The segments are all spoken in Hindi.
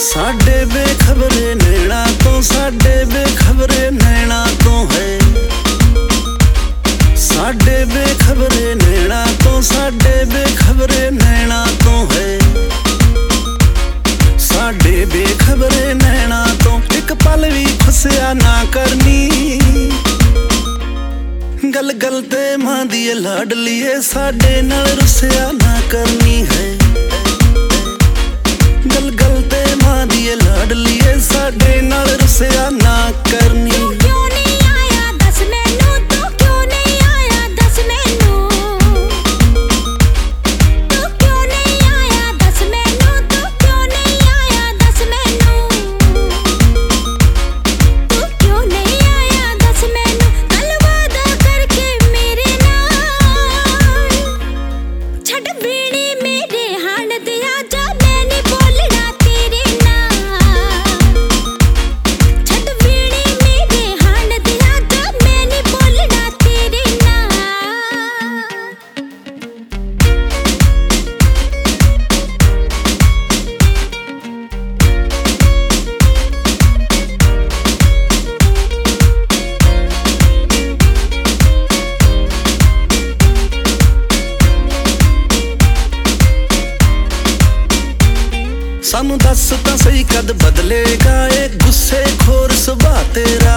साडे बेखबरे नैना तो, साडे बेखबरे नैना तो है। साडे बेखबरे नैना तो, साडे बेखबरे नैना तो है। साडे बेखबरे नैना तो एक पल भी फसिया ना करनी। गल गल ते मां दी लाडलीए साडे नाल रुसिया ना करनी है। गल गल ते मां दी लाडलीए साडे नाल रुसिया ना करनी। सानू दस तां सही कद बदलेगा ए गुस्से खोर सुभा तेरा।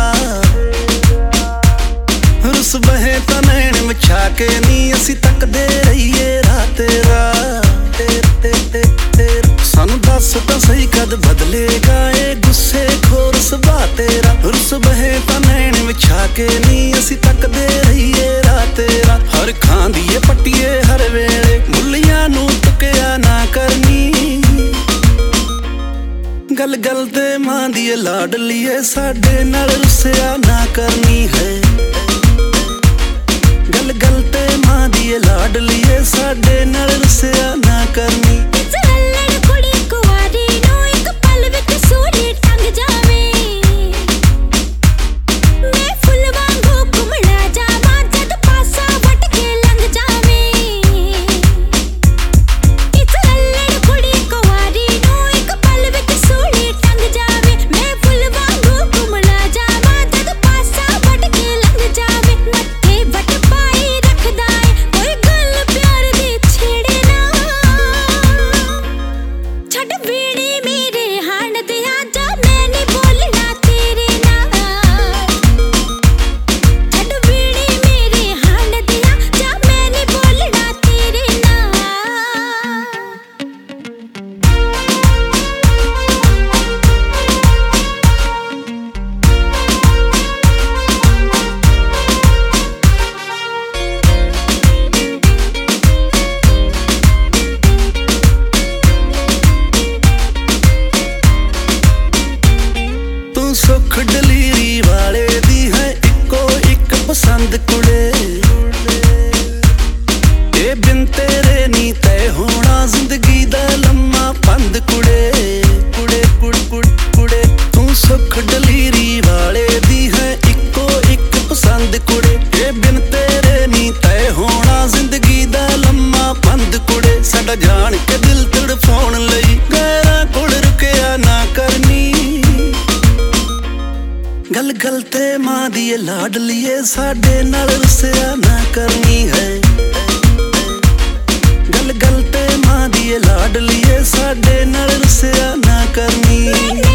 रुस बहे तां नैन मछा के नी असी तकदे रहीए राह तेरा। सानू दस तां सही कद बदलेगा ए गुस्से खोर सुभा तेरा। रुस बहे तां नैन मछा के नी असी तकदे रहीए राह तेरा। हर खांदीए पट्टीए हर वेले मुल्लियां नू टुकिया ना करनी। गल गल ते मां दी लाडलीए साडे नाल रुसिया ना करनी है। गल गल ते मां दी लाडलीए साडे नाल रुसिया ना करनी। सुख डलीरी वाले दी है इको एक पसंद कुड़े। ए बिन तेरे नी तय होना जिंदगी दा लम्मा पंद कुड़े। कुड़े कुड़ कुड़ कुड़े तू सुख डलीरी वाले दी है इको एक पसंद कुड़े। ए बिन तेरे नी तय होना जिंदगी दा लम्मा पंद कुड़े। साडा जान के दिल तड़फाउण लई गैरां कोल रुकिया ना करनी। गल गल ते मां दी लाडलीए साडे नाल रुसिया ना करनी है। गल गल ते मां दी लाडलीए साडे नाल रुसिया ना करनी।